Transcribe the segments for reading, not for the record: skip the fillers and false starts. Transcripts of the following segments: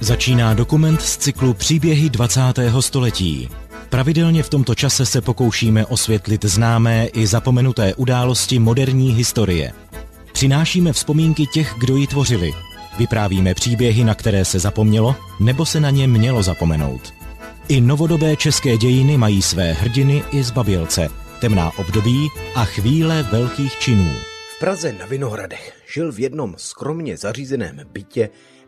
Začíná dokument z cyklu Příběhy 20. století. Pravidelně v tomto čase se pokoušíme osvětlit známé i zapomenuté události moderní historie. Přinášíme vzpomínky těch, kdo ji tvořili. Vyprávíme příběhy, na které se zapomnělo, nebo se na ně mělo zapomenout. I novodobé české dějiny mají své hrdiny i zbabělce, temná období a chvíle velkých činů. V Praze na Vinohradech žil v jednom skromně zařízeném bytě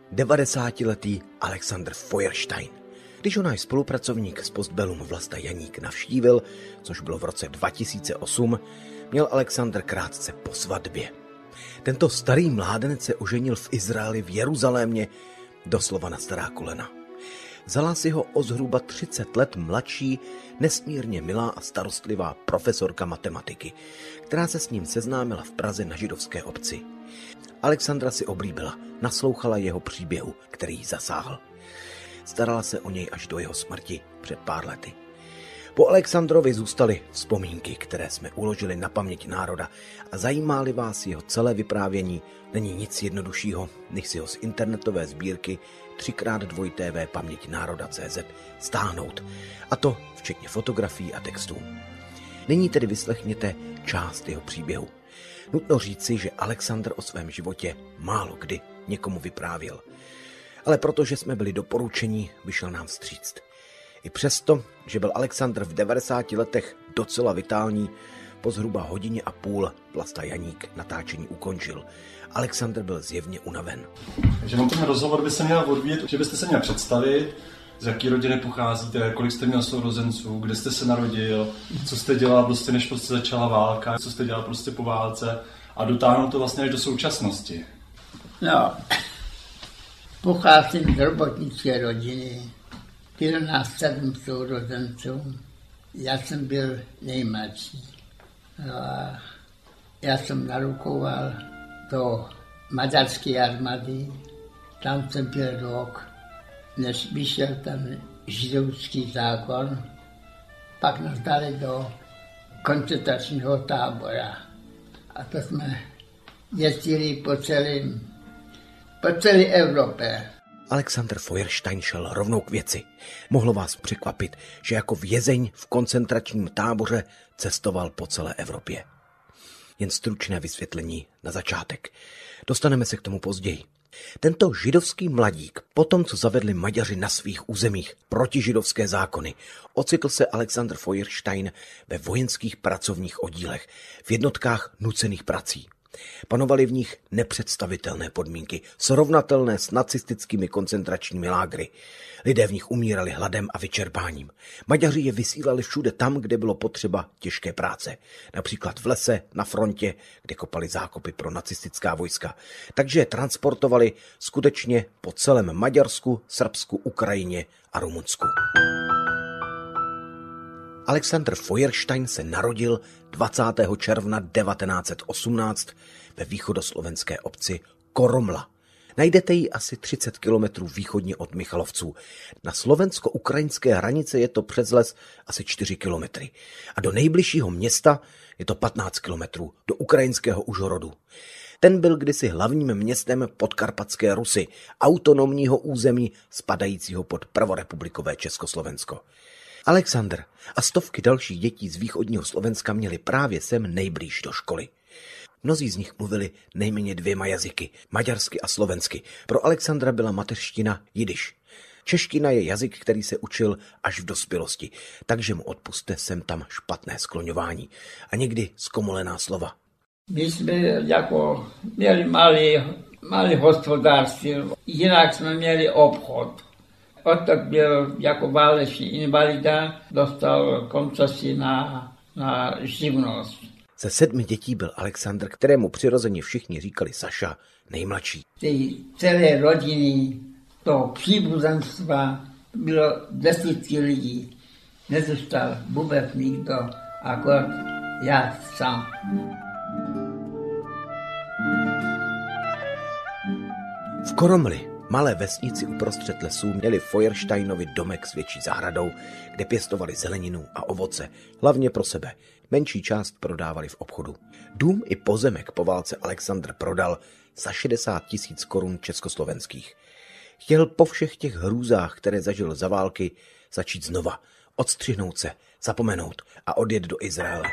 90letý Alexandr Feuerstein. Když ho náš spolupracovník z Postbellum Vlasta Janík navštívil, což bylo v roce 2008, měl Alexandr krátce po svatbě. Tento starý mládenec se oženil v Izraeli v Jeruzalémě, doslova na stará kolena. Vzala si ho o zhruba 30 let mladší, nesmírně milá a starostlivá profesorka matematiky, která se s ním seznámila v Praze na židovské obci. Alexandra si oblíbila, naslouchala jeho příběhu, který ji zasáhl. Starala se o něj až do jeho smrti před pár lety. Po Alexandrovi zůstaly vzpomínky, které jsme uložili na paměť národa, a zajímá-li vás jeho celé vyprávění, není nic jednoduššího, než si ho z internetové sbírky 3x2tv paměťnároda.cz stáhnout, a to včetně fotografií a textů. Nyní tedy vyslechněte část jeho příběhu. Nutno říci, že Alexandr o svém životě málo kdy někomu vyprávěl. Ale protože jsme byli doporučení, vyšel nám vstříct. I přesto, že byl Alexandr v 90 letech docela vitální, po zhruba hodině a půl Vlasta Janík natáčení ukončil. Alexandr byl zjevně unaven. Takže ten rozhovor by se měl odvíjet, že byste se měl představit, z jaký rodiny pocházíte, kolik jste měl sourozenců, kde jste se narodil, co jste dělal prostě, než prostě začala válka, co jste dělal prostě po válce, a dotáhnout to vlastně až do současnosti. No, pocházím z robotnické rodiny. Bylo nás 7 sourozenců. Já jsem byl nejmladší. No a já jsem narukoval do maďarské armády. Tam jsem byl rok, než vyšel ten židovský zákon. Pak nás dali do koncentračního tábora. A to jsme jezdili po celé Evropě. Alexandr Feuerstein šel rovnou k věci. Mohlo vás překvapit, že jako vězeň v koncentračním táboře cestoval po celé Evropě. Jen stručné vysvětlení na začátek. Dostaneme se k tomu později. Tento židovský mladík, potom co zavedli Maďaři na svých územích protižidovské zákony, ocitl se Alexandr Feuerstein ve vojenských pracovních oddílech, v jednotkách nucených prací. Panovaly v nich nepředstavitelné podmínky, srovnatelné s nacistickými koncentračními lágry. Lidé v nich umírali hladem a vyčerpáním. Maďaři je vysílali všude tam, kde bylo potřeba těžké práce. Například v lese, na frontě, kde kopali zákopy pro nacistická vojska. Takže je transportovali skutečně po celém Maďarsku, Srbsku, Ukrajině a Rumunsku. Alexandr Feuerstein se narodil 20. června 1918 ve východoslovenské obci Koromla. Najdete ji asi 30 kilometrů východně od Michalovců. Na slovensko-ukrajinské hranice je to přes les asi 4 kilometry. A do nejbližšího města je to 15 kilometrů, do ukrajinského Užhorodu. Ten byl kdysi hlavním městem Podkarpatské Rusy, autonomního území spadajícího pod prvorepublikové Československo. Alexandr a stovky dalších dětí z východního Slovenska měli právě sem nejblíž do školy. Mnozí z nich mluvili nejméně 2 jazyky, maďarsky a slovensky. Pro Alexandra byla mateřština jidiš. Čeština je jazyk, který se učil až v dospělosti, takže mu odpusťte sem tam špatné skloňování a někdy zkomolená slova. My jsme jako měli malý hospodářství, jinak jsme měli obchod. Otak byl jako válečný invalida, dostal koncesi na živnost. Ze 7 dětí byl Alexandr, kterému přirozeně všichni říkali Saša, nejmladší. Ty celé rodiny, toho příbuzenstva bylo desítky lidí. Nezůstal vůbec nikdo, akorát já sám. V Koromli, malé vesnici uprostřed lesů, měli Feuersteinovi domek s větší zahradou, kde pěstovali zeleninu a ovoce, hlavně pro sebe. Menší část prodávali v obchodu. Dům i pozemek po válce Alexandr prodal za 60 000 korun československých. Chtěl po všech těch hrůzách, které zažil za války, začít znova, odstřihnout se, zapomenout a odjet do Izraele.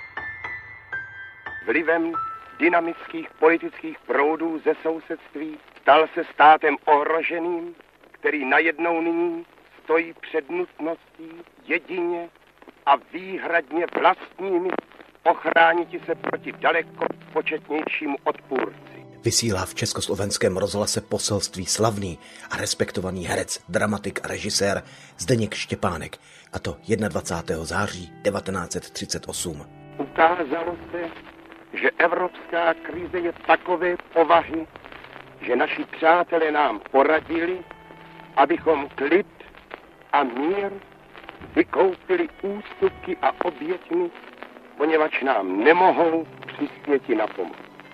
Vlivem dynamických politických proudů ze sousedství stal se státem ohroženým, který najednou nyní stojí před nutností jedině a výhradně vlastními ochrániti se proti daleko početnějšímu odpůrci. Vysílá v československém rozhlase poselství slavný a respektovaný herec, dramatik a režisér Zdeněk Štěpánek, a to 21. září 1938. Ukázalo se, že evropská krize je takové povahy, že naši přátelé nám poradili, abychom klid a mír vykoupili ústupky a oběťmi, poněvadž nám nemohou přispěti na pomoc.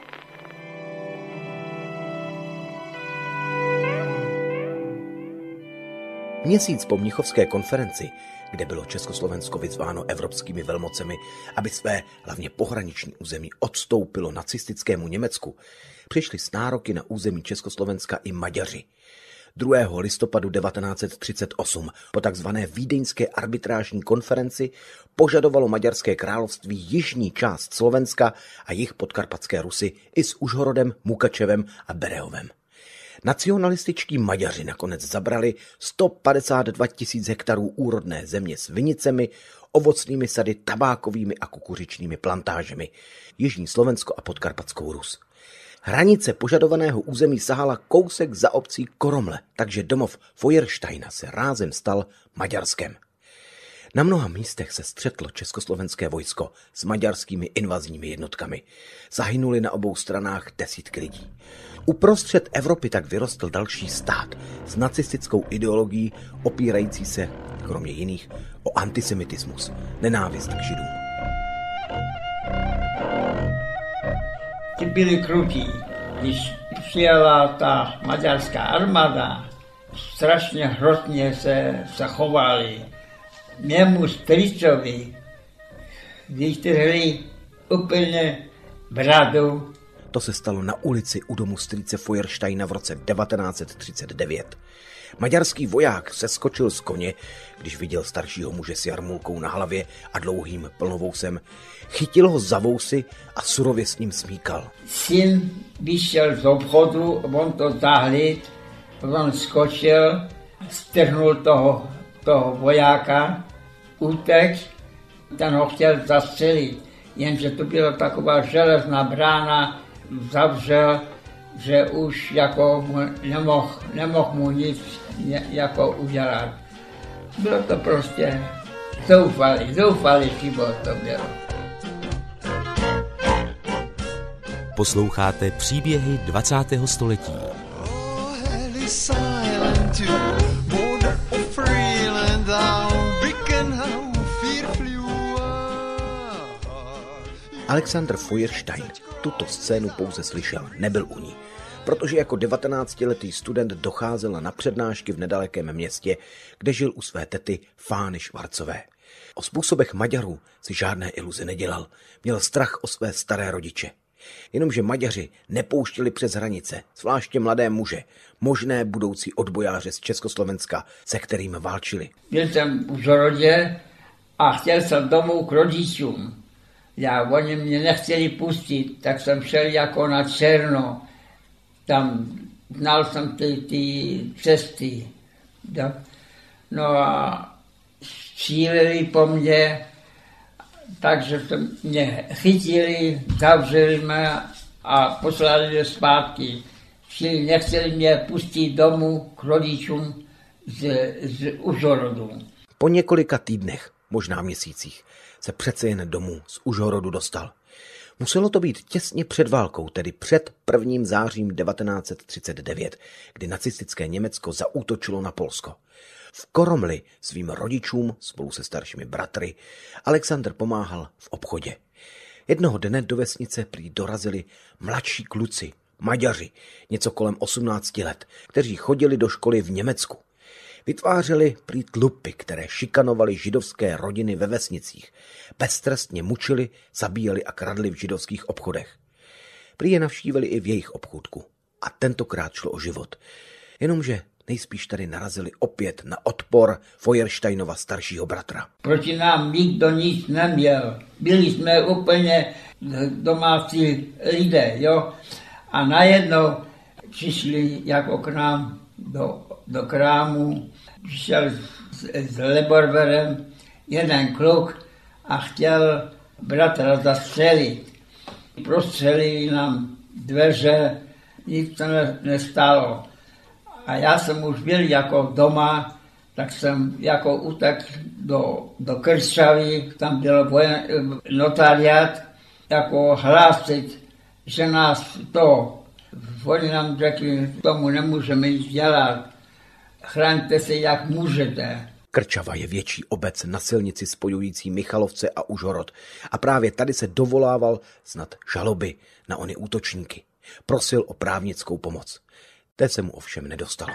Měsíc po Mnichovské konferenci, kde bylo Československo vyzváno evropskými velmocemi, aby své hlavně pohraniční území odstoupilo nacistickému Německu, přišli s nároky na území Československa i Maďaři. 2. listopadu 1938 po takzvané vídeňské arbitrážní konferenci požadovalo Maďarské království jižní část Slovenska a jih podkarpatské Rusy i s Užhorodem, Mukačevem a Berehovem. Nacionalističtí Maďaři nakonec zabrali 152 000 hektarů úrodné země s vinicemi, ovocnými sady, tabákovými a kukuřičnými plantážemi, jižní Slovensko a podkarpatskou Rus. Hranice požadovaného území sahala kousek za obcí Koromle, takže domov Feuersteina se rázem stal Maďarskem. Na mnoha místech se střetlo československé vojsko s maďarskými invazními jednotkami. Zahynuli na obou stranách desítky lidí. Uprostřed Evropy tak vyrostl další stát s nacistickou ideologií opírající se, kromě jiných, o antisemitismus, nenávist k Židům. Ty byli krutí. Když přijela ta maďarská armáda, strašně hrozně se zachovali. Mému strýcovi vytrhli úplně bradu. To se stalo na ulici u domu strýce Feuersteina v roce 1939. Maďarský voják seskočil z koně, když viděl staršího muže s jarmulkou na hlavě a dlouhým plnovousem. Chytil ho za vousy a surově s ním smíkal. Syn vyšel z obchodu, on to zahlíd, on skočil, strhnul toho vojáka, utek, ten ho chtěl zastřelit, jenže to byla taková železná brána, zavřel, že už jako nemohl mu nic jako udělat. Bylo to prostě zoufalý život to bylo. Posloucháte příběhy 20. století. Alexander Feuerstein tuto scénu pouze slyšel, nebyl u ní, protože jako 19letý student docházel na přednášky v nedalekém městě, kde žil u své tety Fány Švarcové. O způsobech Maďarů si žádné iluze nedělal, měl strach o své staré rodiče. Jenomže Maďaři nepouštěli přes hranice, zvláště mladé muže, možné budoucí odbojáře z Československa, se kterým válčili. Byl jsem v Užhorodě a chtěl jsem domů k rodičům. Oni mě nechtěli pustit, tak jsem šel jako na černo. Tam znal jsem ty cesty. No a stříleli po mně, takže mě chytili, zavřeli mě a poslali mě zpátky. Čili nechtěli mě pustit domů k rodičům z Užhorodu. Po několika týdnech, možná měsících, se přece jen domů z Užhorodu dostal. Muselo to být těsně před válkou, tedy před 1. zářím 1939, kdy nacistické Německo zaútočilo na Polsko. V Koromli svým rodičům spolu se staršími bratry Alexander pomáhal v obchodě. Jednoho dne do vesnice prý dorazili mladší kluci, Maďaři, něco kolem 18 let, kteří chodili do školy v Německu. Vytvářeli prý tlupy, které šikanovali židovské rodiny ve vesnicích. Beztrestně mučili, zabíjeli a kradli v židovských obchodech. Prý je navštívili i v jejich obchůdku. A tentokrát šlo o život. Jenomže nejspíš tady narazili opět na odpor Feuersteinova staršího bratra. Proti nám nikdo nic neměl. Byli jsme úplně domácí lidé, jo. A najednou přišli jako k nám do krámu, přišel s revolverem jeden kluk a chtěl bratra zastřelit. Prostřelili nám dveře, nic to nestalo. A já jsem už byl jako doma, tak jsem jako utekl do Kršavy, tam byl notariát, jako hlásit, že nás oni nám řekli, tomu nemůžeme nic dělat, chraňte se jak můžete. Krčava je větší obec na silnici spojující Michalovce a Užhorod a právě tady se dovolával snad žaloby na ony útočníky. Prosil o právnickou pomoc. Té se mu ovšem nedostalo.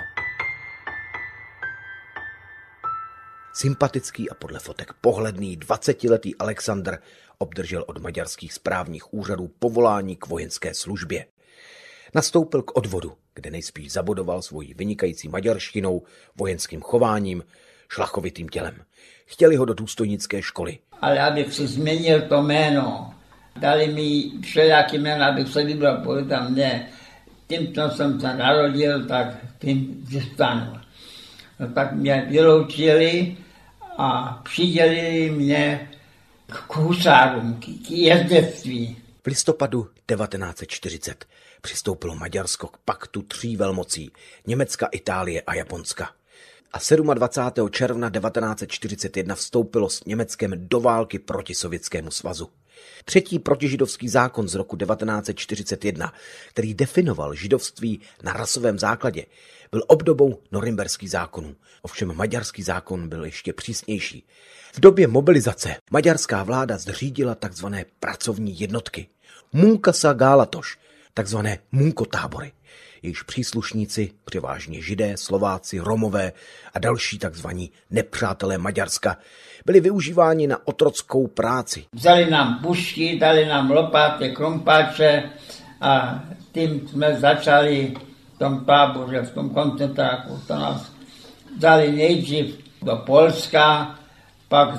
Sympatický a podle fotek pohledný 20letý Alexandr obdržel od maďarských správních úřadů povolání k vojenské službě. Nastoupil k odvodu, kde nejspíš zabodoval svojí vynikající maďarštinou, vojenským chováním, šlachovitým tělem. Chtěli ho do důstojnické školy. Ale abych si změnil to jméno, dali mi všelijaký jméno, abych se vybral, protože tam ne. Tím, co jsem se narodil, tak tím zůstanu. No, tak mě vyloučili a přidělili mě k husárům, k jezdectví. V listopadu 1940 přistoupilo Maďarsko k paktu 3 velmocí, Německa, Itálie a Japonska. A 27. června 1941 vstoupilo s Německem do války proti Sovětskému svazu. 3. protižidovský zákon z roku 1941, který definoval židovství na rasovém základě, byl obdobou norimberských zákonů. Ovšem maďarský zákon byl ještě přísnější. V době mobilizace maďarská vláda zřídila tzv. Pracovní jednotky. Munkasa Gálatoš, tzv. munkotábory. Jejichž příslušníci, převážně Židé, Slováci, Romové a další tzv. Nepřátelé Maďarska, byli využíváni na otrockou práci. Vzali nám pušky, dali nám lopaty, krompáče a tím jsme začali v tom táboře, v tom koncentráku. To nás dali nejdřív do Polska, pak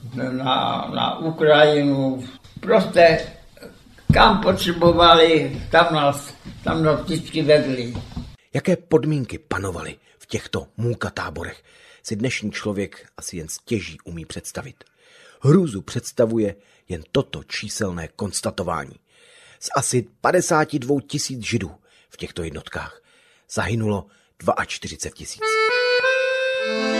na Ukrajinu. Prostě kam potřebovali, tam nás vždycky vedli. Jaké podmínky panovaly v těchto munkatáborech, si dnešní člověk asi jen stěží umí představit. Hrůzu představuje jen toto číselné konstatování. Z asi 52 000 Židů v těchto jednotkách zahynulo 42 000.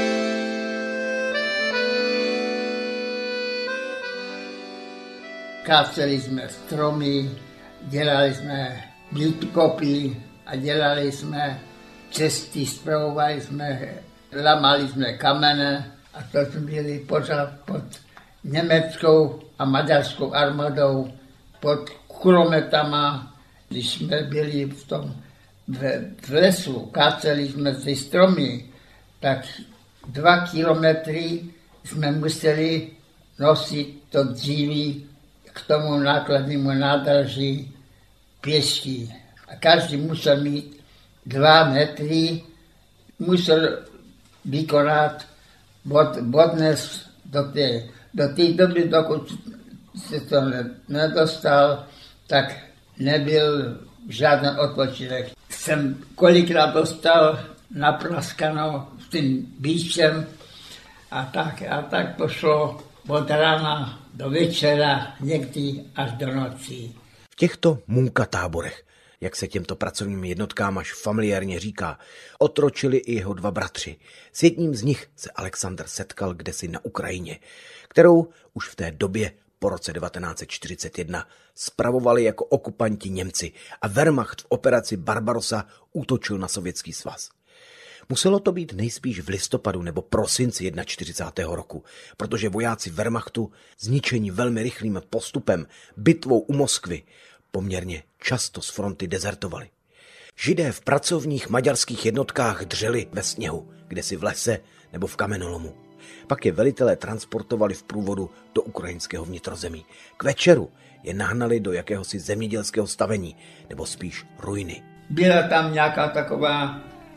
Káceli jsme stromy, dělali jsme blítkopy a dělali jsme cesty, spravovali jsme, lamali jsme kamene a to jsme byli pořád pod německou a maďarskou armádou, pod kulometama. Když jsme byli v lesu, káceli jsme ty stromy, tak 2 kilometry jsme museli nosit to dříví k tomu nákladnímu nádraží pěšky. A každý musel mít 2 metry, musel vykonat bodnes do té doby, dokud se to nedostal, tak nebyl žádný odpočinek. Jsem kolikrát dostal napraskano s tím bíčem a tak to šlo od rána do večera, někdy až do noci. V těchto munkatáborech, jak se těmto pracovním jednotkám až familiárně říká, otročili i jeho 2 bratři. S jedním z nich se Alexandr setkal kdesi na Ukrajině, kterou už v té době po roce 1941 spravovali jako okupanti Němci a Wehrmacht v operaci Barbarossa útočil na Sovětský svaz. Muselo to být nejspíš v listopadu nebo prosinci 41. roku, protože vojáci Wehrmachtu, zničení velmi rychlým postupem, bitvou u Moskvy, poměrně často z fronty dezertovali. Židé v pracovních maďarských jednotkách dřeli ve sněhu, kdesi v lese nebo v kamenolomu. Pak je velitelé transportovali v průvodu do ukrajinského vnitrozemí. K večeru je nahnali do jakéhosi zemědělského stavení, nebo spíš ruiny. Byla tam nějaká taková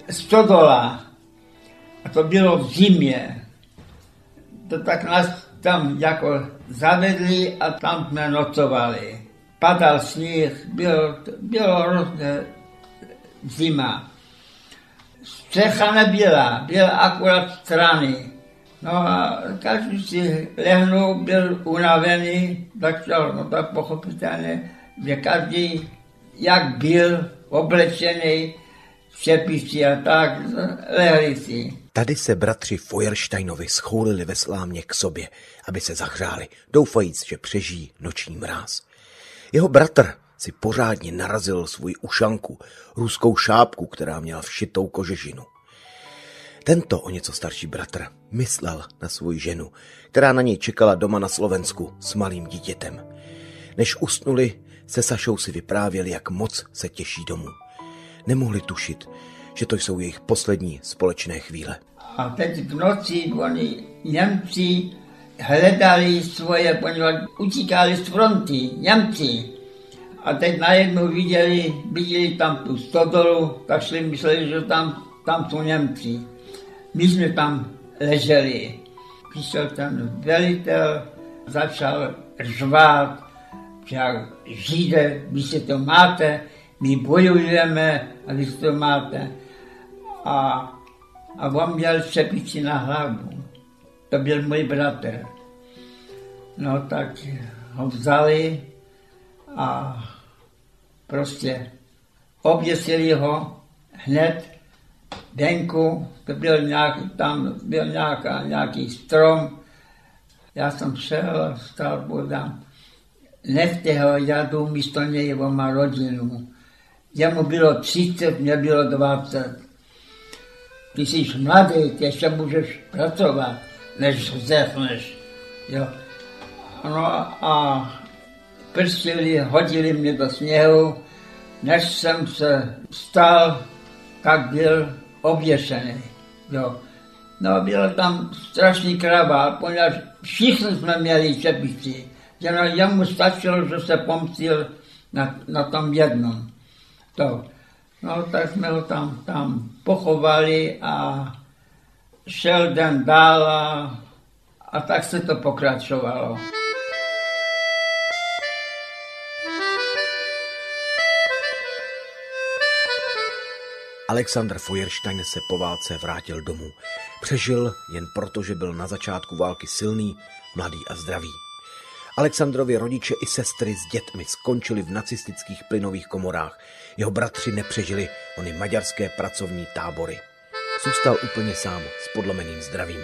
stodola. A to bylo v zimě. To tak nás tam jako zavedli a tam jsme nocovali. Padal sníh, bylo hrozně zima. Střecha nebyla, byla akorát strany. No a každý si lehnul, byl unavený, tak pochopitelně, že každý, jak byl oblečený, v čepici a tak, lehli si. Tady se bratři Feuersteinovi schoulili ve slámě k sobě, aby se zahřáli, doufajíc, že přežijí noční mráz. Jeho bratr si pořádně narazil svůj ušanku, ruskou šápku, která měla všitou kožežinu. Tento o něco starší bratr myslel na svou ženu, která na něj čekala doma na Slovensku s malým dítětem. Než usnuli, se Sašou si vyprávěli, jak moc se těší domů. Nemohli tušit, že to jsou jejich poslední společné chvíle. A teď v noci oni Němci hledali svoje, poněvadž utíkali z fronty, Němci. A teď najednou viděli tam tu stodolu, tak si mysleli, že tam jsou Němci. My jsme tam leželi. Přišel ten velitel, začal řvát, že Židé, vy si to máte, my bojujeme a vy si to máte. A on měl čepici na hlavu. To byl můj bratr. No tak ho vzali a prostě oběsili ho hned venku. To byl tam byl nějaký strom. Já jsem šel a stál bodám. Nechte ho, já jdu místo něj, on má rodinu. Jemu bylo 30, mě bylo 20. Ty jsi mladý, ty ještě můžeš pracovat, než zdechneš. Jo. No a prstili, hodili mě do sněhu, než jsem se vstal, tak byl oběšený. Jo. No byl tam strašný kravál, poněvadž všichni jsme měli čepici. Jemu stačilo, že se pomstil na tom jednom. To. No tak jsme ho tam pochovali a šel den dál a tak se to pokračovalo. Alexander Feuerstein se po válce vrátil domů. Přežil jen proto, že byl na začátku války silný, mladý a zdravý. Alexandrovi rodiče i sestry s dětmi skončili v nacistických plynových komorách. Jeho bratři nepřežili ony maďarské pracovní tábory. Zůstal úplně sám s podlomeným zdravím.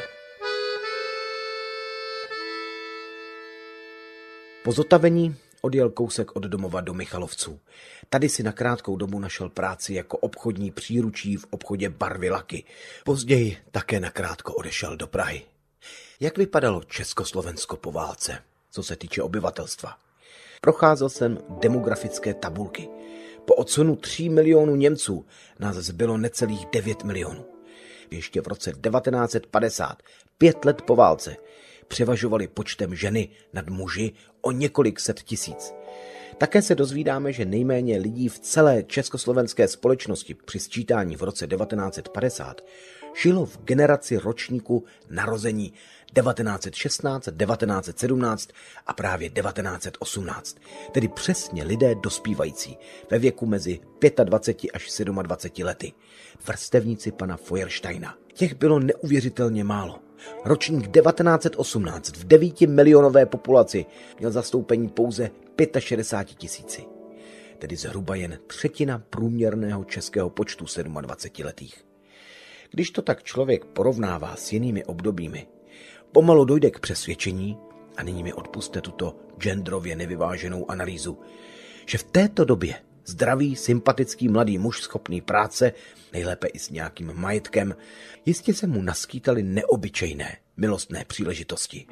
Po zotavení odjel kousek od domova do Michalovců. Tady si na krátkou dobu našel práci jako obchodní příručí v obchodě Barvy Laky. Později také nakrátko odešel do Prahy. Jak vypadalo Československo po válce, co se týče obyvatelstva? Procházel jsem demografické tabulky. Po odsunu 3 milionů Němců nás zbylo necelých 9 milionů. Ještě v roce 1950, 5 let po válce, převažovali počtem ženy nad muži o několik set tisíc. Také se dozvídáme, že nejméně lidí v celé československé společnosti při sčítání v roce 1950 žilo v generaci ročníku narození 1916, 1917 a právě 1918, tedy přesně lidé dospívající ve věku mezi 25 až 27 lety, vrstevníci pana Feuersteina. Těch bylo neuvěřitelně málo. Ročník 1918 v 9 milionové populaci měl zastoupení pouze 65 000, tedy zhruba jen třetina průměrného českého počtu 27letých. Když to tak člověk porovnává s jinými obdobími, pomalu dojde k přesvědčení, a nyní mi odpusťte tuto genderově nevyváženou analýzu, že v této době zdravý, sympatický mladý muž schopný práce, nejlépe i s nějakým majetkem, jistě se mu naskýtaly neobyčejné milostné příležitosti.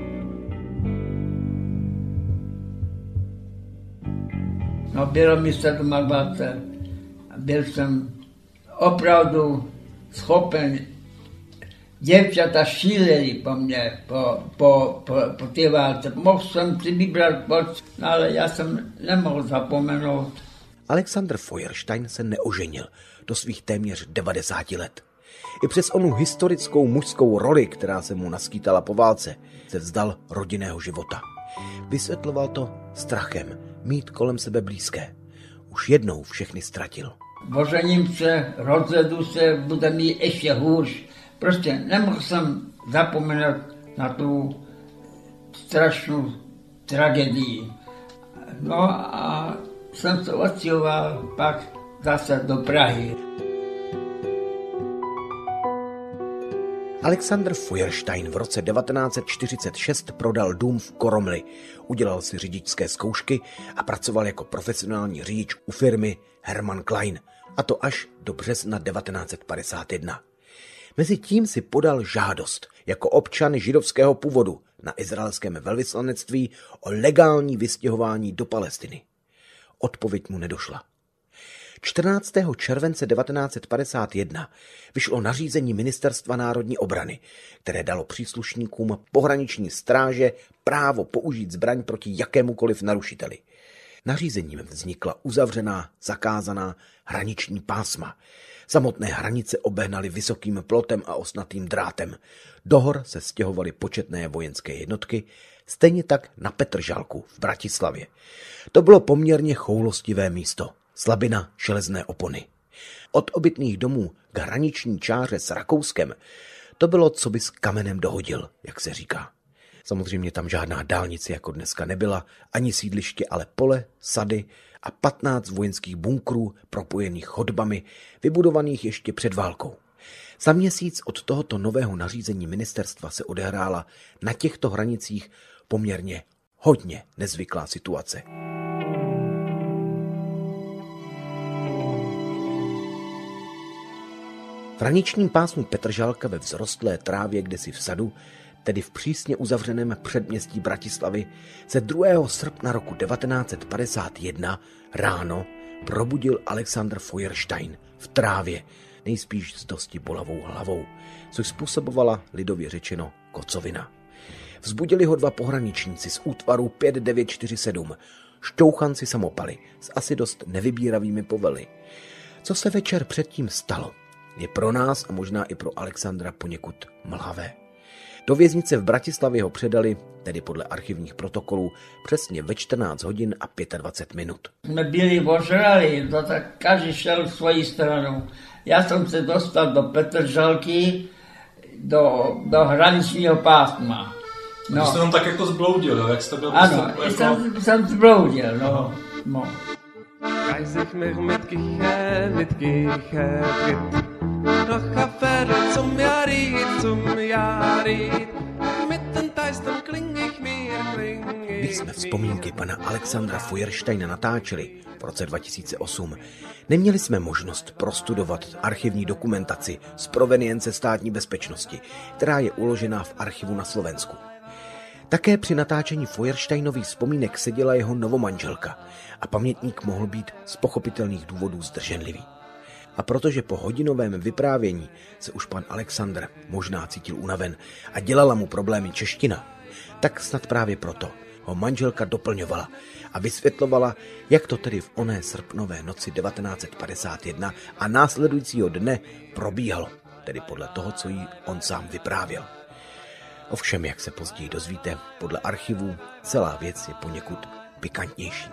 No bylo mi 27. Byl jsem opravdu schopen. Děvčata šíleli po mně, po té válce. Mohl jsem si vybrat, ale já jsem nemohl zapomenout. Alexander Feuerstein se neoženil do svých téměř 90 let. I přes onu historickou mužskou roli, která se mu naskýtala po válce, se vzdal rodinného života. Vysvětloval to strachem mít kolem sebe blízké. Už jednou všechny ztratil. Ožením se, rozvedu se, bude mi ještě hůř. Prostě nemohl jsem zapomenout na tu strašnou tragédii. No a jsem se odstěhoval pak zase do Prahy. Alexander Feuerstein v roce 1946 prodal dům v Koromli, udělal si řidičské zkoušky a pracoval jako profesionální řidič u firmy Hermann Klein, a to až do března 1951. Mezitím si podal žádost jako občan židovského původu na izraelském velvyslanectví o legální vystěhování do Palestiny. Odpověď mu nedošla. 14. července 1951 vyšlo nařízení Ministerstva národní obrany, které dalo příslušníkům pohraniční stráže právo použít zbraň proti jakémukoliv narušiteli. Nařízením vznikla uzavřená, zakázaná hraniční pásma. Samotné hranice obehnaly vysokým plotem a osnatým drátem. Do hor se stěhovaly početné vojenské jednotky, stejně tak na Petržalku v Bratislavě. To bylo poměrně choulostivé místo. Slabina železné opony. Od obytných domů k hraniční čáře s Rakouskem to bylo, co bys kamenem dohodil, jak se říká. Samozřejmě tam žádná dálnice jako dneska nebyla, ani sídliště, ale pole, sady a 15 vojenských bunkrů propojených chodbami, vybudovaných ještě před válkou. Za měsíc od tohoto nového nařízení ministerstva se odehrála na těchto hranicích poměrně hodně nezvyklá situace. V hraničním pásmu Petržalka ve vzrostlé trávě kdesi v sadu, tedy v přísně uzavřeném předměstí Bratislavy, se 2. srpna roku 1951 ráno probudil Alexander Feuerstein v trávě, nejspíš s dosti bolavou hlavou, což způsobovala lidově řečeno kocovina. Vzbudili ho 2 pohraničníci z útvaru 5947, šťouchanci samopaly s asi dost nevybíravými povely. Co se večer předtím stalo, je pro nás a možná i pro Alexandra poněkud mlhavé. Do věznice v Bratislavě ho předali, tedy podle archivních protokolů, přesně ve 14 hodin a 25 minut. Jsme byli ožrali, to tak každý šel svojí stranou. Já jsem se dostal do Petržalky, do hraničního pásma. No. Jste tam tak jako zbloudil, jak jste byl? Ano, jsem zbloudil, no. Reis ich mich mit Kichert nach Affäre zum Jarit mit den Teistern kling ich mir. Když jsme vzpomínky pana Alexandra Feuersteina natáčeli v roce 2008, neměli jsme možnost prostudovat archivní dokumentaci z provenience státní bezpečnosti, která je uložená v archivu na Slovensku. Také při natáčení Feuersteinových vzpomínek seděla jeho novomanželka a pamětník mohl být z pochopitelných důvodů zdrženlivý. A protože po hodinovém vyprávění se už pan Alexandr možná cítil unaven a dělala mu problémy čeština, tak snad právě proto ho manželka doplňovala a vysvětlovala, jak to tedy v oné srpnové noci 1951 a následujícího dne probíhalo, tedy podle toho, co jí on sám vyprávěl. Ovšem, jak se později dozvíte, podle archivů celá věc je poněkud pikantnější.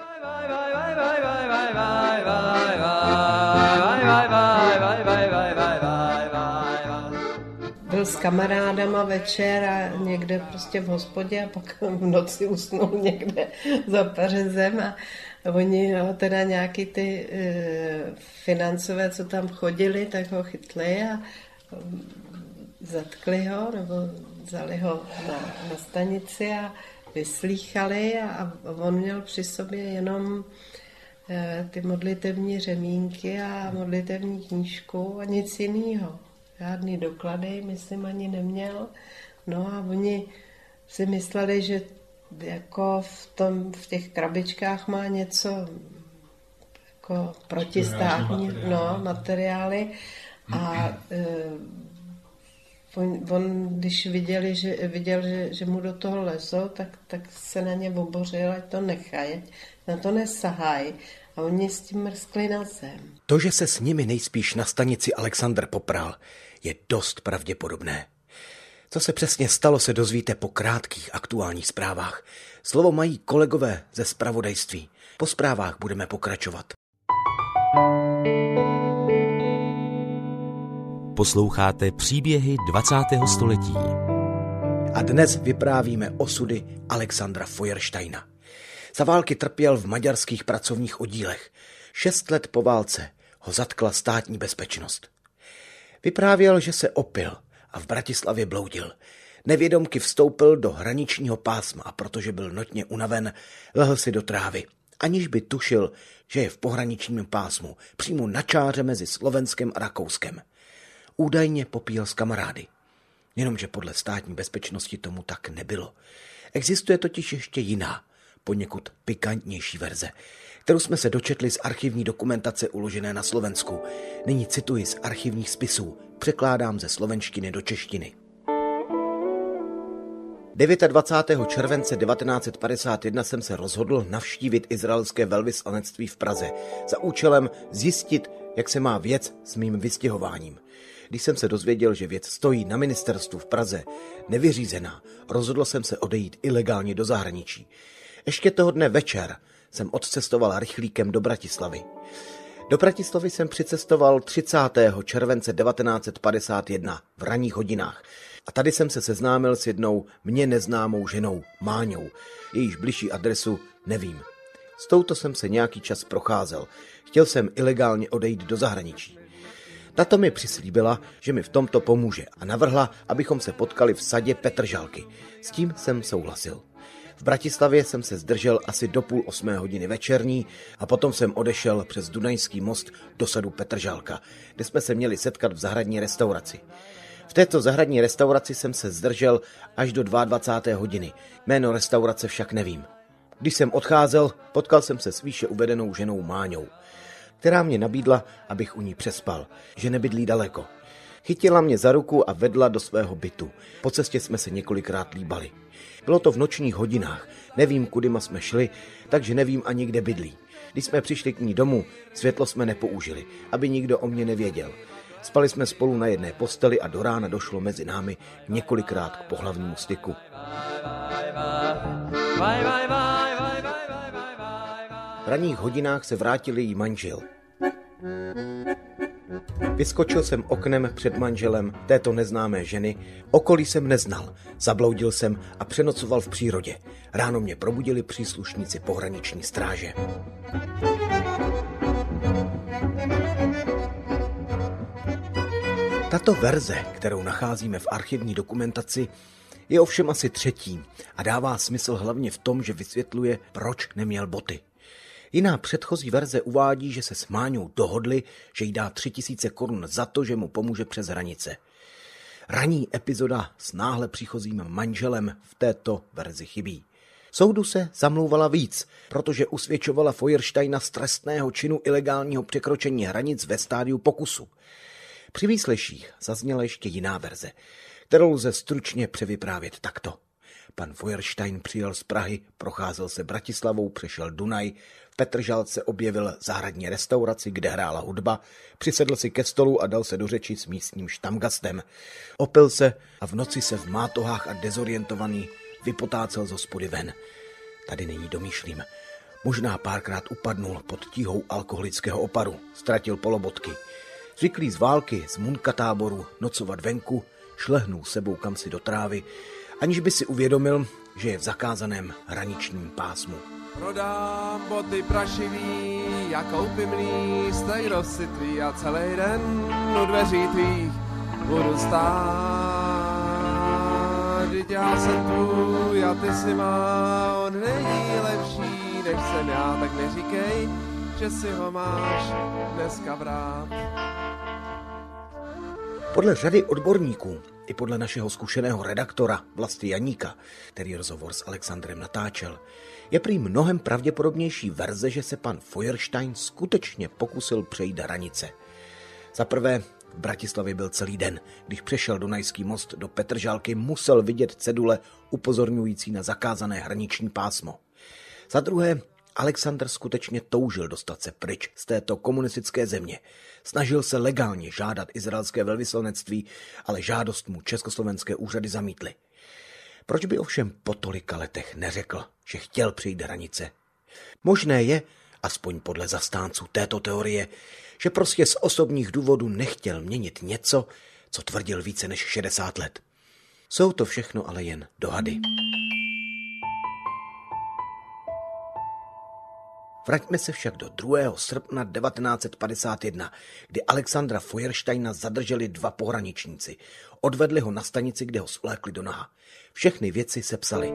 Byl s kamarádama večer a někde prostě v hospodě a pak v noci usnul někde za pařezem a oni teda nějaký ty financové, co tam chodili, tak ho chytli a zatkli ho nebo vzali ho na stanici a vyslýchali a on měl při sobě jenom ty modlitevní řemínky a modlitevní knížku a nic jiného. Žádný doklady, myslím, ani neměl. No a oni si mysleli, že jako v těch krabičkách má něco jako protistátní materiály a on když viděl, že mu do toho lezou, tak se na ně obořil, ať to nechají, na to nesahají. a oni s tím mrskli na zem. To, že se s nimi nejspíš na stanici Alexandr popral, je dost pravděpodobné. Co se přesně stalo, se dozvíte po krátkých aktuálních zprávách. Slovo mají kolegové ze zpravodajství. Po zprávách budeme pokračovat. Posloucháte příběhy 20. století. A dnes vyprávíme osudy Alexandra Feuersteina. Za války trpěl v maďarských pracovních oddílech. 6 let po válce ho zatkla státní bezpečnost. Vyprávěl, že se opil a v Bratislavě bloudil. Nevědomky vstoupil do hraničního pásma a protože byl notně unaven, lehl si do trávy, aniž by tušil, že je v pohraničním pásmu, přímo na čáře mezi Slovenskem a Rakouskem. Údajně popíjel s kamarády. Jenomže podle státní bezpečnosti tomu tak nebylo. Existuje totiž ještě jiná, poněkud pikantnější verze, kterou jsme se dočetli z archivní dokumentace uložené na Slovensku. Nyní cituji z archivních spisů, překládám ze slovenštiny do češtiny. 29. července 1951 jsem se rozhodl navštívit izraelské velvyslanectví v Praze za účelem zjistit, jak se má věc s mým vystěhováním. Když jsem se dozvěděl, že věc stojí na ministerstvu v Praze nevyřízená, rozhodl jsem se odejít ilegálně do zahraničí. Ještě toho dne večer jsem odcestoval rychlíkem do Bratislavy. Do Bratislavy jsem přicestoval 30. července 1951 v ranních hodinách a tady jsem se seznámil s jednou mně neznámou ženou, Máňou. Jejíž bližší adresu nevím. S touto jsem se nějaký čas procházel. Chtěl jsem ilegálně odejít do zahraničí. Tato mi přislíbila, že mi v tomto pomůže a navrhla, abychom se potkali v sadě Petržalky. S tím jsem souhlasil. V Bratislavě jsem se zdržel asi do 7:30 večerní a potom jsem odešel přes Dunajský most do sadu Petržalka, kde jsme se měli setkat v zahradní restauraci. V této zahradní restauraci jsem se zdržel až do 22. hodiny. Jméno restaurace však nevím. Když jsem odcházel, potkal jsem se s výše uvedenou ženou Máňou, která mě nabídla, abych u ní přespal, že nebydlí daleko. Chytila mě za ruku a vedla do svého bytu. Po cestě jsme se několikrát líbali. Bylo to v nočních hodinách, nevím, kudyma jsme šli, takže nevím ani, kde bydlí. Když jsme přišli k ní domů, světlo jsme nepoužili, aby nikdo o mě nevěděl. Spali jsme spolu na jedné posteli a do rána došlo mezi námi několikrát k pohlavnímu styku. V ranních hodinách se vrátil její manžel. Vyskočil jsem oknem před manželem této neznámé ženy, okolí jsem neznal, zabloudil jsem a přenocoval v přírodě. Ráno mě probudili příslušníci pohraniční stráže. Tato verze, kterou nacházíme v archivní dokumentaci, je ovšem asi třetí a dává smysl hlavně v tom, že vysvětluje, proč neměl boty. Jiná předchozí verze uvádí, že se s Máňou dohodli, že jí dá 3000 korun za to, že mu pomůže přes hranice. Ranní epizoda s náhle příchozím manželem v této verzi chybí. Soudu se zamlouvala víc, protože usvědčovala Feuersteina z trestného činu ilegálního překročení hranic ve stádiu pokusu. Při výsleších zazněla ještě jiná verze, kterou lze stručně převyprávět takto. Pan Feuerstein přijel z Prahy, procházel se Bratislavou, přešel Dunaj, v Petržalce objevil zahradní restauraci, kde hrála hudba, přisedl si ke stolu a dal se do řeči s místním štamgastem. Opil se a v noci se v mátohách a dezorientovaný vypotácel z hospody ven. Tady nyní domýšlím. Možná párkrát upadnul pod tíhou alkoholického oparu, ztratil polobotky. Zvyklý z války, z munkatáboru, nocovat venku, šlehnul sebou kamsi do trávy, aniž by si uvědomil, že je v zakázaném hraničním pásmu. Prodám boty prašivý, já koupím lístek do sitví a celý den u dveří tvých budu stát. Vždyť já jsem tvůj a ty si má, on není lepší než jsem já, tak neříkej, že si ho máš dneska brát. Podle řady odborníků i podle našeho zkušeného redaktora Vlasty Janíka, který rozhovor s Alexandrem natáčel, je prý mnohem pravděpodobnější verze, že se pan Feuerstein skutečně pokusil přejít hranice. Za prvé, v Bratislavě byl celý den. Když přešel Dunajský most do Petržalky, musel vidět cedule upozorňující na zakázané hraniční pásmo. Za druhé, Alexandr skutečně toužil dostat se pryč z této komunistické země. Snažil se legálně žádat izraelské velvyslanectví, ale žádost mu československé úřady zamítly. Proč by ovšem po tolika letech neřekl, že chtěl přejít hranice? Možné je, aspoň podle zastánců této teorie, že prostě z osobních důvodů nechtěl měnit něco, co tvrdil více než 60 let. Jsou to všechno ale jen dohady. Vraťme se však do 2. srpna 1951, kdy Alexandra Feuersteina zadrželi 2 pohraničníci. Odvedli ho na stanici, kde ho svlékli do naha. Všechny věci sepsali.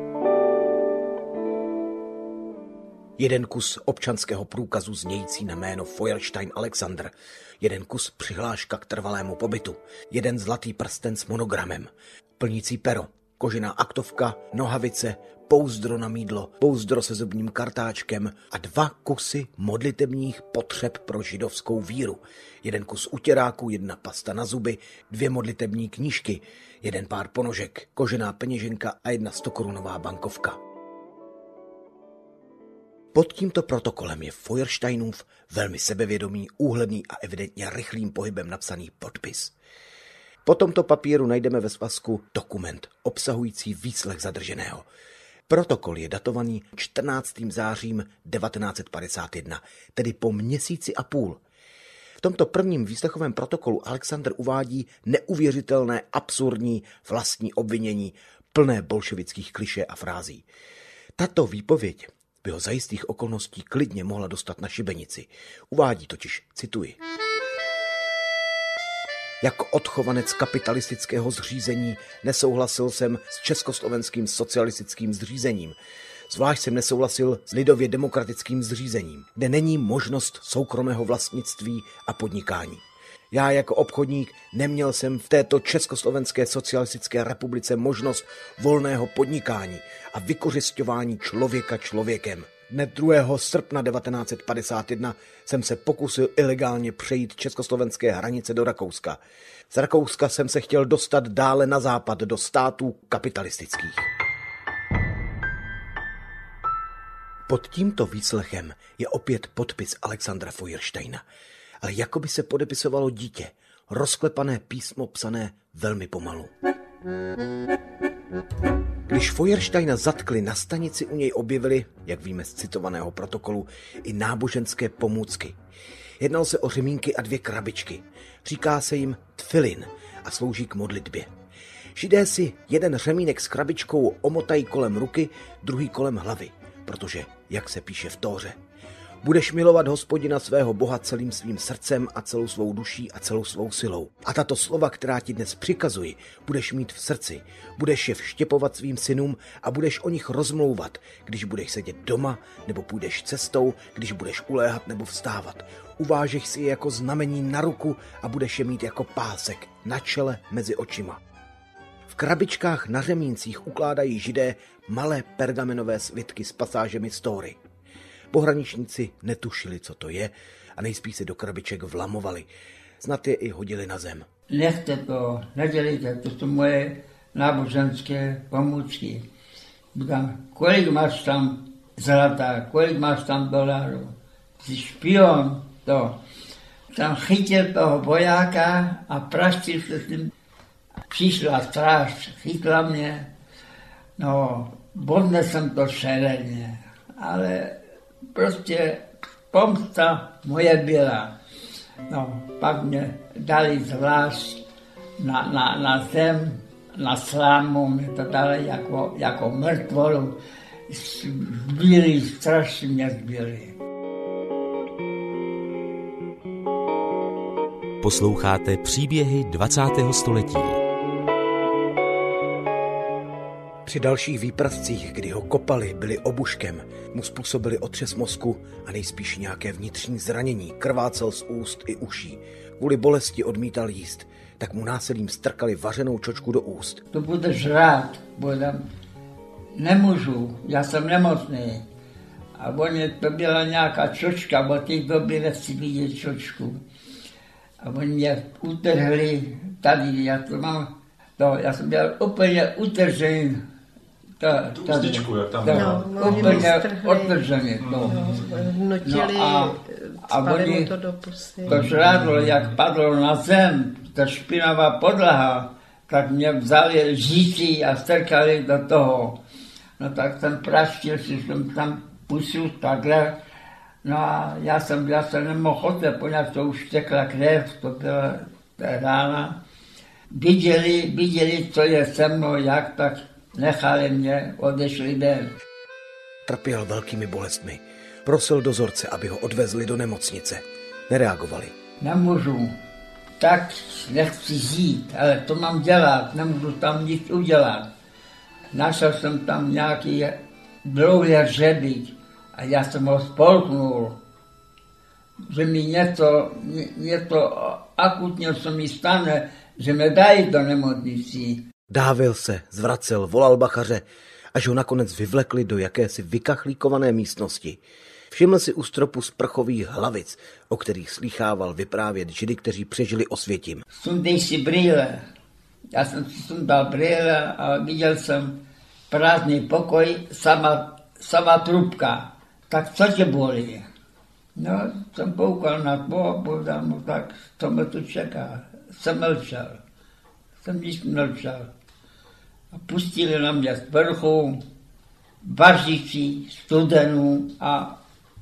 Jeden kus občanského průkazu znějící na jméno Feuerstein Alexander, jeden kus přihláška k trvalému pobytu, jeden zlatý prsten s monogramem, plnící pero, kožená aktovka, nohavice, pouzdro na mýdlo, pouzdro se zubním kartáčkem a 2 kusy modlitebních potřeb pro židovskou víru. Jeden kus utěráku, 1 pasta na zuby, 2 modlitební knížky, 1 pár ponožek, kožená peněženka a 1 100korunová bankovka. Pod tímto protokolem je Feuersteinův velmi sebevědomý, úhledný a evidentně rychlým pohybem napsaný podpis. Po tomto papíru najdeme ve svazku dokument obsahující výslech zadrženého. Protokol je datovaný 14. zářím 1951, tedy po měsíci a půl. V tomto prvním výslechovém protokolu Alexander uvádí neuvěřitelné, absurdní vlastní obvinění, plné bolševických klišé a frází. Tato výpověď by ho za jistých okolností klidně mohla dostat na šibenici. Uvádí totiž, cituji: Jako odchovanec kapitalistického zřízení nesouhlasil jsem s československým socialistickým zřízením. Zvlášť jsem nesouhlasil s lidově demokratickým zřízením, kde není možnost soukromého vlastnictví a podnikání. Já jako obchodník neměl jsem v této Československé socialistické republice možnost volného podnikání a vykořisťování člověka člověkem. Dne 2. srpna 1951 jsem se pokusil ilegálně přejít československé hranice do Rakouska. Z Rakouska jsem se chtěl dostat dále na západ do států kapitalistických. Pod tímto výslechem je opět podpis Alexandra Feuersteina, ale jako by se podepisovalo dítě, rozklepané písmo psané velmi pomalu. Když Feuersteina zatkli, na stanici u něj objevili, jak víme z citovaného protokolu, i náboženské pomůcky. Jednalo se o řemínky a 2 krabičky. Říká se jim tfilin a slouží k modlitbě. Židé si jeden řemínek s krabičkou omotají kolem ruky, druhý kolem hlavy, protože, jak se píše v Tóře, budeš milovat Hospodina svého Boha celým svým srdcem a celou svou duší a celou svou silou. A tato slova, která ti dnes přikazuji, budeš mít v srdci. Budeš je vštěpovat svým synům a budeš o nich rozmlouvat, když budeš sedět doma nebo půjdeš cestou, když budeš uléhat nebo vstávat. Uvážeš si je jako znamení na ruku a budeš je mít jako pásek na čele mezi očima. V krabičkách na řemíncích ukládají Židé malé pergamenové svitky s pasážemi z Tóry. Pohraničníci netušili, co to je, a nejspíš se do krabiček vlamovali. Snad je i hodili na zem. Nechte to, nedělejte, to jsou moje náboženské pomůcky. Říkám, kolik máš tam zlata, kolik máš tam dolarů? Jsi špion, to. Tam chytil toho vojáka a praštil se s ním. Přišla stráž, chytla mě, no, bodne jsem to šeredně, ale prostě pomsta moje byla. No, pak mě dali zvlášť na zem, na slámu, mě to dali jako mrtvolu. Zbíli, strašně mě zbíli. Posloucháte příběhy 20. století. Při dalších výprascích, kdy ho kopali, byli obuškem, mu způsobili otřes mozku a nejspíš nějaké vnitřní zranění, krvácel z úst i uší. Kvůli bolesti odmítal jíst, tak mu násilím strkali vařenou čočku do úst. To budeš rád, budem. Nemůžu, já jsem nemocný. A oni, to byla nějaká čočka, bo těch doby nechci vidět čočku. A oni mě utrhli tady, já jsem byl úplně utržený Tu uzdičku, jak tam No, úplně odtrženě. Nutili, spali mu to do pusy. To žrádlo, jak padlo na zem, ta špinavá podlaha, tak mě vzali žící a strkali do toho. No tak jsem praštil si, jsem tam pusil takhle. No a já jsem nemohl chodit, poněvadž to už tekla krev, to byla rána. Viděli, co je se mnou, jak, tak nechali mě, odešli ven. Trpěl velkými bolestmi. Prosil dozorce, aby ho odvezli do nemocnice. Nereagovali. Nemůžu, tak nechci žít, ale to mám dělat, nemůžu tam nic udělat. Našel jsem tam nějaký dlouhý hřebík a já jsem ho spolknul, že mi něco akutně se mi stane, že mě dají do nemocnici. Dávil se, zvracel, volal bachaře, až ho nakonec vyvlekli do jakési vykachlíkované místnosti. Všiml si u stropu sprchových hlavic, o kterých slýchával vyprávět Židy, kteří přežili Osvětim. Sundej si brýle. Já jsem si sundal brýle a viděl jsem prázdný pokoj, sama trubka. Tak co tě bolí? No, jsem poukal na to a povedal mu, tak co mě tu čeká. Jsem mlčel. Jsem nic mlčel. A pustili na mě z vrchu, vařící, studenou a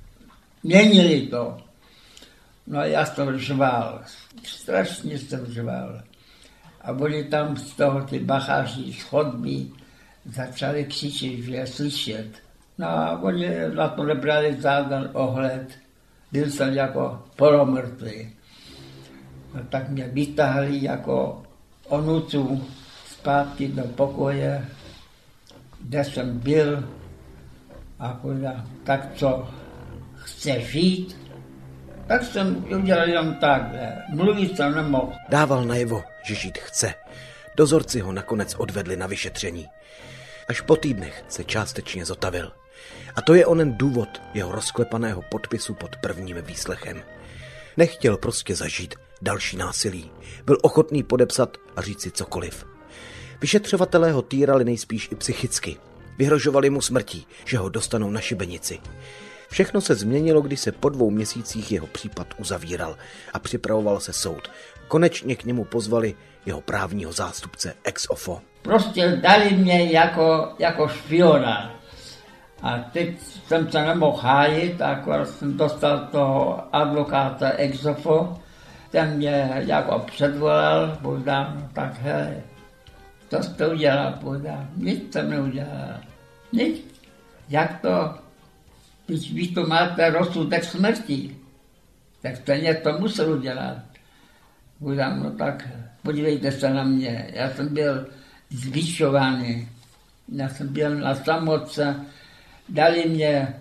měnili to. No a já jsem řval. Strašně jsem řval. A oni tam z toho ty bachaři z chodby začali křičet, že je slyšet. No a oni na to nebrali žádný ohled. Byl jsem jako polomrtvý. No tak mě vytáhli jako onucu zpátky do pokoje, kde jsem byl. A povedal, tak co, chceš žít? Tak jsem udělal jenom takhle. Mluvit jsem nemohl. Dával najevo, že žít chce. Dozorci ho nakonec odvedli na vyšetření. Až po týdnech se částečně zotavil. A to je onen důvod jeho rozklepaného podpisu pod prvním výslechem. Nechtěl prostě zažít další násilí. Byl ochotný podepsat a říct si cokoliv. Vyšetřovatelé ho týrali nejspíš i psychicky. Vyhrožovali mu smrtí, že ho dostanou na šibenici. Všechno se změnilo, když se po 2 měsících jeho případ uzavíral a připravoval se soud. Konečně k němu pozvali jeho právního zástupce ex ofo. Prostě dali mě jako špiona. A teď jsem se nemohl hájit, akorát jsem dostal toho advokáta ex ofo. Ten mě jako předvolal, povedal, tak hele, co jste udělal, povedal, nic jsem neudělal, nic. Jak to? Když vy to máte rozsudek smrti, tak stejně to musel udělat. Povedal, no tak podívejte se na mě, já jsem byl zvyšovaný, já jsem byl na samotce, dali mě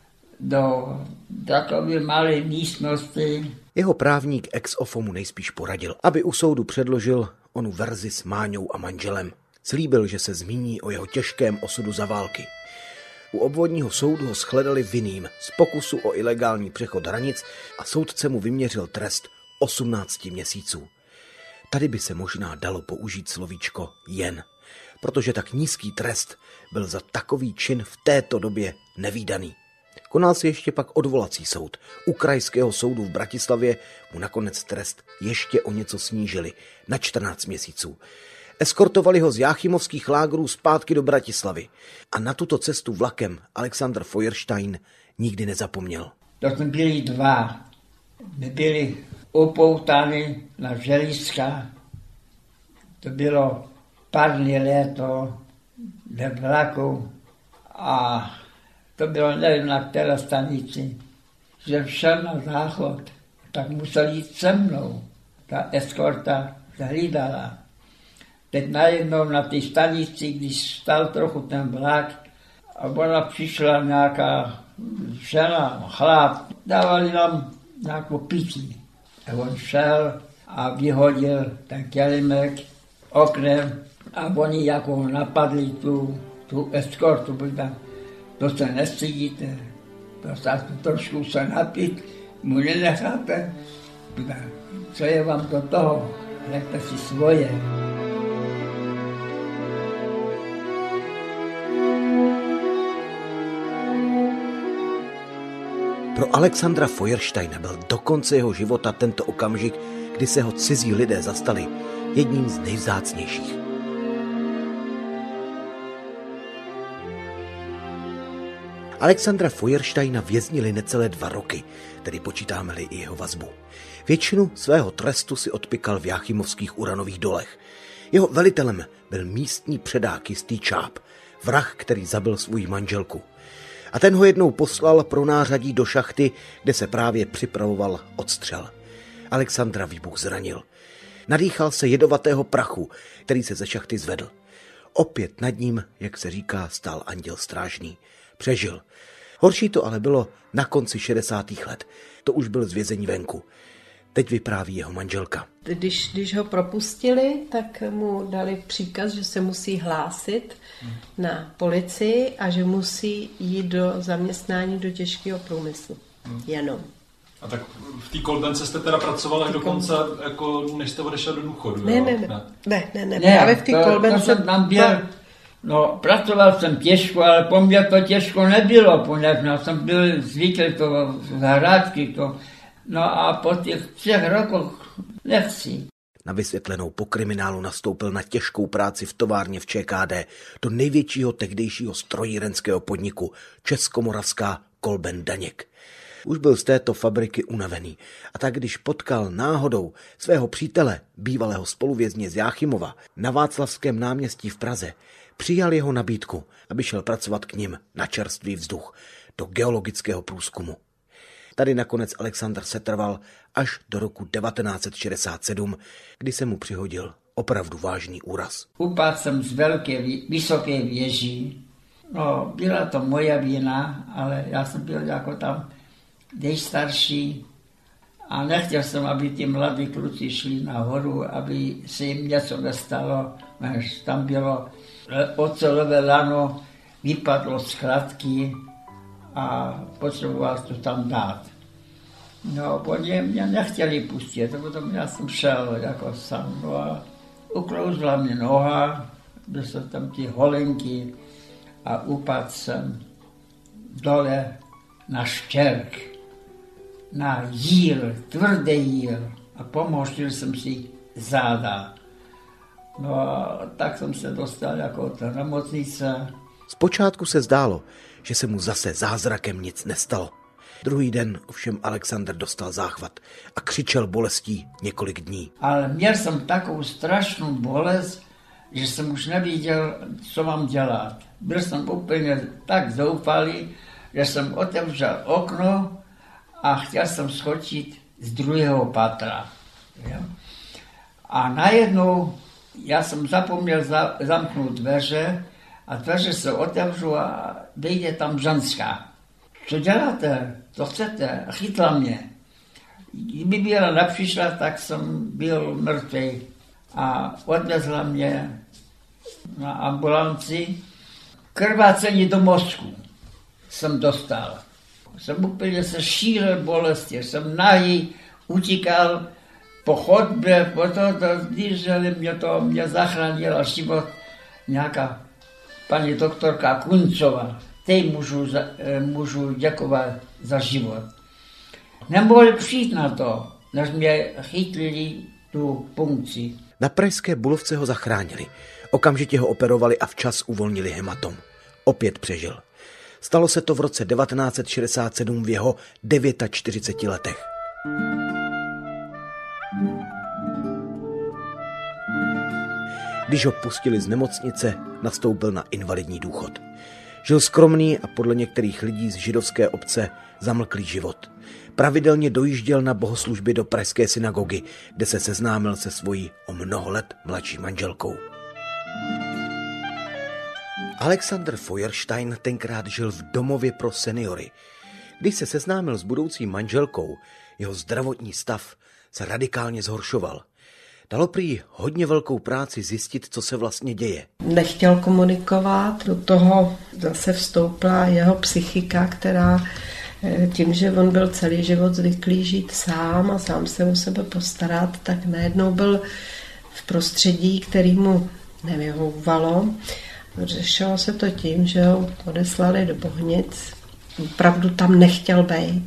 do takové malé místnosti. Jeho právník ex ofo mu nejspíš poradil, aby u soudu předložil onu verzi s Máňou a manželem. Slíbil, že se zmíní o jeho těžkém osudu za války. U obvodního soudu ho shledali vinným z pokusu o ilegální přechod hranic a soudce mu vyměřil trest 18 měsíců. Tady by se možná dalo použít slovíčko jen, protože tak nízký trest byl za takový čin v této době nevídaný. Konal se ještě pak odvolací soud. U krajského soudu v Bratislavě mu nakonec trest ještě o něco snížili na 14 měsíců. Eskortovali ho z jáchymovských lágrů zpátky do Bratislavy a na tuto cestu vlakem Alexander Feuerstein nikdy nezapomněl. To jsme byli 2. My byli upoutáni na želízka. To bylo parní léto ve vlaku a to bylo nevím na které stanici, že šel na záchod, tak musel jít se mnou. Ta eskorta zahlídala. Teď najednou na té stanici, když stal trochu ten vlak a ona přišla nějaká žena, chlap, dávali nám nějakou pití. A on šel a vyhodil ten kelimek oknem a oni jako napadli tu eskortu, protože to se nestydíte, to se trošku se napít, mu nenecháte, co je vám do toho, nechte si svoje. Pro Alexandra Feuersteina byl do konce jeho života tento okamžik, kdy se ho cizí lidé zastali, jedním z nejvzácnějších. Alexandra Feuersteina věznili necelé 2 roky, tedy počítáme-li i jeho vazbu. Většinu svého trestu si odpykal v jáchymovských uranových dolech. Jeho velitelem byl místní předák jistý Čáp, vrah, který zabil svou manželku. A ten ho jednou poslal pro nářadí do šachty, kde se právě připravoval odstřel. Alexandra výbuch zranil. Nadýchal se jedovatého prachu, který se ze šachty zvedl. Opět nad ním, jak se říká, stál anděl strážný. Přežil. Horší to ale bylo na konci 60. let. To už byl z vězení venku. Teď vypráví jeho manželka. Když ho propustili, tak mu dali příkaz, že se musí hlásit na policii a že musí jít do zaměstnání do těžkého průmyslu. Jenom. A tak v té Kolbence jste teda pracovala až do konce, jako než jste odešel do důchodu, Ne, právě v té Kolbence. To jsem tam byl, no, pracoval jsem těžko, ale po mně to těžko nebylo, poněvadž já jsem byl zvyklý to zahrádky, to. No a po těch 3 rokoch nechci. Na vysvětlenou po kriminálu nastoupil na těžkou práci v továrně v ČKD do největšího tehdejšího strojírenského podniku Českomoravská Kolben Daněk. Už byl z této fabriky unavený a tak když potkal náhodou svého přítele, bývalého spoluvězně z Jáchymova, na Václavském náměstí v Praze, přijal jeho nabídku, aby šel pracovat k nim na čerstvý vzduch do geologického průzkumu. Tady nakonec Alexandr setrval až do roku 1967, kdy se mu přihodil opravdu vážný úraz. Upadl jsem z vysoké věži. No, byla to moje vina, ale já jsem byl jako tam nejstarší a nechtěl jsem, aby ty mladí kluci šli nahoru, aby se jim něco nestalo. Tam bylo ocelové lano, vypadlo z kladky a potřeboval to tam dát. No, oni mě nechtěli pustit, potom já jsem šel jako sám. No a uklouzla mě noha, byl jsem tam ty holenky a upadl jsem dole na štěrk, na jíl, tvrdý jíl a pomožil jsem si záda. No a tak jsem se dostal jako do nemocnice. Zpočátku se zdálo, že se mu zase zázrakem nic nestalo. Druhý den ovšem Alexandr dostal záchvat a křičel bolestí několik dní. Ale měl jsem takovou strašnou bolest, že jsem už nevěděl, co mám dělat. Byl jsem úplně tak zoufalý, že jsem otevřel okno a chtěl jsem skočit z 2. patra. Jo? A najednou já jsem zapomněl zamknout dveře a dveře se otevřou a vyjde tam ženská. Co děláte? Co chcete? Chytla mě. Kdyby byla nepřišla, tak jsem byl mrtvý. A odvezla mě na ambulanci. Krvácení do mozku jsem dostal. Jsem úplně se šířil bolesti. Jsem nahý, utíkal po chodbě, mě zachránila život nějaká paní doktorka Kuncová. Tej můžu děkovat za život. Nemohli přijít na to, než mě chytili tu punkci. Na pražské Bulovce ho zachránili. Okamžitě ho operovali a včas uvolnili hematom. Opět přežil. Stalo se to v roce 1967 v jeho 49 letech. Když ho pustili z nemocnice, nastoupil na invalidní důchod. Žil skromný a podle některých lidí z židovské obce zamlklý život. Pravidelně dojížděl na bohoslužby do pražské synagogy, kde se seznámil se svojí o mnoho let mladší manželkou. Alexandr Feuerstein tenkrát žil v domově pro seniory. Když se seznámil s budoucí manželkou, jeho zdravotní stav se radikálně zhoršoval. Dalo prý hodně velkou práci zjistit, co se vlastně děje. Nechtěl komunikovat, do toho zase vstoupila jeho psychika, která tím, že on byl celý život zvyklý žít sám a sám se o sebe postarat, tak najednou byl v prostředí, který mu nevyhovovalo. Řešilo se to tím, že ho odeslali do Bohnic. Opravdu tam nechtěl být.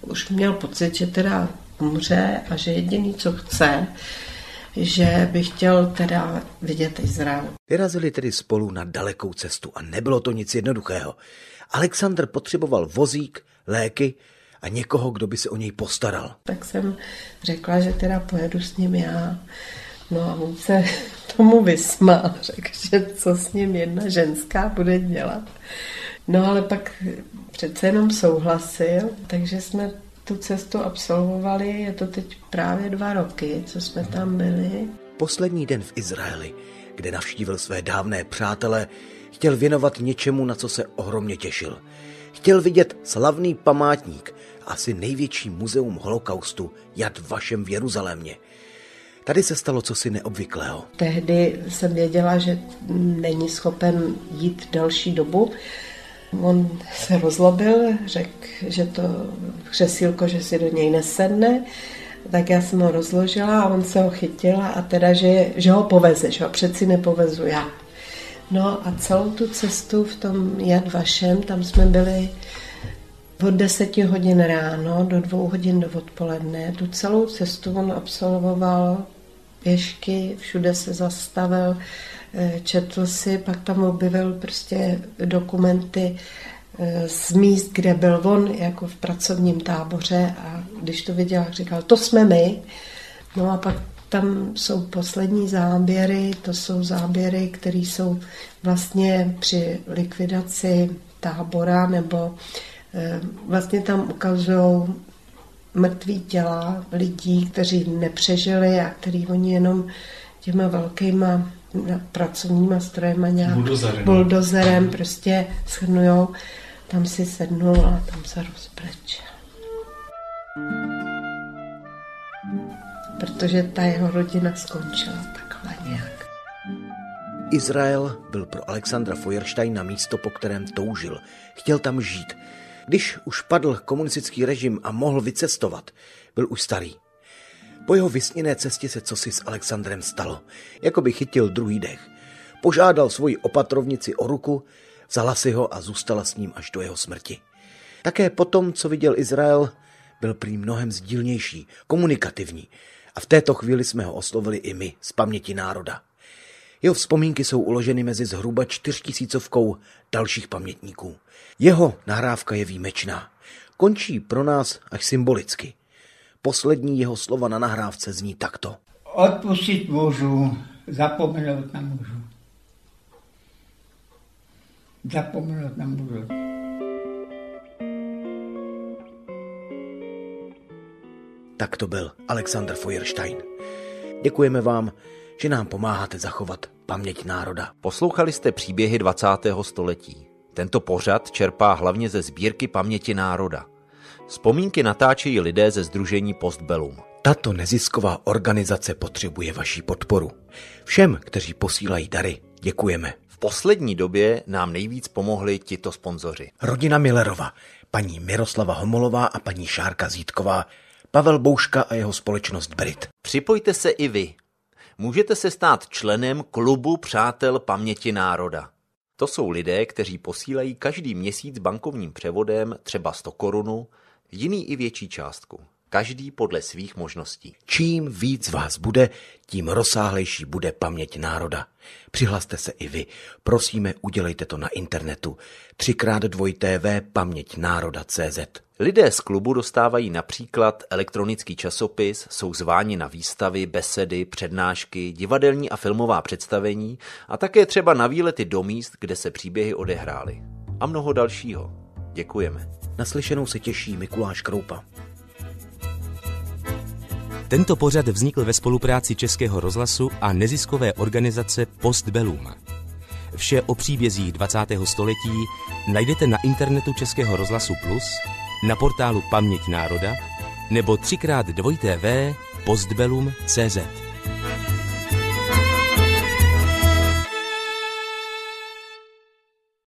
už měl pocit, že teda umře a že jediný, co chce, že by chtěl teda vidět Izrael. Vyrazili tedy spolu na dalekou cestu a nebylo to nic jednoduchého. Alexandr potřeboval vozík, léky a někoho, kdo by se o něj postaral. Tak jsem řekla, že teda pojedu s ním já. No a on se tomu vysmál, řekl, že co s ním jedna ženská bude dělat. No ale pak přece jenom souhlasil, takže jsme tu cestu absolvovali, je to teď právě 2 roky, co jsme tam byli. Poslední den v Izraeli, kde navštívil své dávné přátele, chtěl věnovat něčemu, na co se ohromně těšil. Chtěl vidět slavný památník, asi největší muzeum holokaustu Yad Vashem v Jeruzalémě. Tady se stalo cosi neobvyklého. Tehdy jsem věděla, že není schopen jít další dobu. On se rozlobil, řekl, že to křesílko, že si do něj nesedne, tak já jsem ho rozložila a on se ho chytil a teda, že ho poveze, že ho přeci nepovezu já. No a celou tu cestu v tom Yad Vashem, tam jsme byli od 10 hodin ráno do 2 hodin do odpoledne. Tu celou cestu on absolvoval pěšky, všude se zastavil, četl si, pak tam objevil prostě dokumenty z míst, kde byl on, jako v pracovním táboře, a když to viděl, říkal, to jsme my. No a pak tam jsou poslední záběry, to jsou záběry, které jsou vlastně při likvidaci tábora, nebo vlastně tam ukazují mrtvý těla lidí, kteří nepřežili a který oni jenom těma velkýma pracovníma strojema nějak buldozerem prostě shrnujou. Tam si sednul a tam se rozbrečel. Protože ta jeho rodina skončila takhle nějak. Izrael byl pro Alexandra Feuersteina místo, po kterém toužil. Chtěl tam žít. Když už padl komunistický režim a mohl vycestovat, byl už starý. Po jeho vysněné cestě se cosi s Alexandrem stalo, jako by chytil druhý dech. Požádal svoji opatrovnici o ruku, vzala si ho a zůstala s ním až do jeho smrti. Také potom, co viděl Izrael, byl prý mnohem sdílnější, komunikativní a v této chvíli jsme ho oslovili i my z paměti národa. Jeho vzpomínky jsou uloženy mezi zhruba 4000 dalších pamětníků. Jeho nahrávka je výjimečná. Končí pro nás až symbolicky. Poslední jeho slova na nahrávce zní takto. Odpustit můžu, zapomenout nemůžu. Zapomenout nemůžu. Tak to byl Alexander Feuerstein. Děkujeme vám, že nám pomáháte zachovat paměť národa. Poslouchali jste příběhy 20. století. Tento pořad čerpá hlavně ze sbírky paměti národa. Vzpomínky natáčejí lidé ze sdružení Postbellum. Tato nezisková organizace potřebuje vaši podporu. Všem, kteří posílají dary, děkujeme. V poslední době nám nejvíc pomohli tito sponzoři. Rodina Millerova, paní Miroslava Homolová a paní Šárka Zítková, Pavel Bouška a jeho společnost Brit. Připojte se i vy. Můžete se stát členem klubu Přátel paměti národa. To jsou lidé, kteří posílají každý měsíc bankovním převodem třeba 100 korun, jiný i větší částku. Každý podle svých možností. Čím víc vás bude, tím rozsáhlejší bude paměť národa. Přihlaste se i vy. Prosíme, udělejte to na internetu. 3x2 paměťnároda.cz. Lidé z klubu dostávají například elektronický časopis, jsou zváni na výstavy, besedy, přednášky, divadelní a filmová představení a také třeba na výlety do míst, kde se příběhy odehrály. A mnoho dalšího. Děkujeme. Naslyšenou se těší Mikuláš Kroupa. Tento pořad vznikl ve spolupráci Českého rozhlasu a neziskové organizace Postbellum. Vše o příbězích 20. století najdete na internetu Českého rozhlasu Plus, na portálu Paměť národa nebo 3x2 postbellum.cz.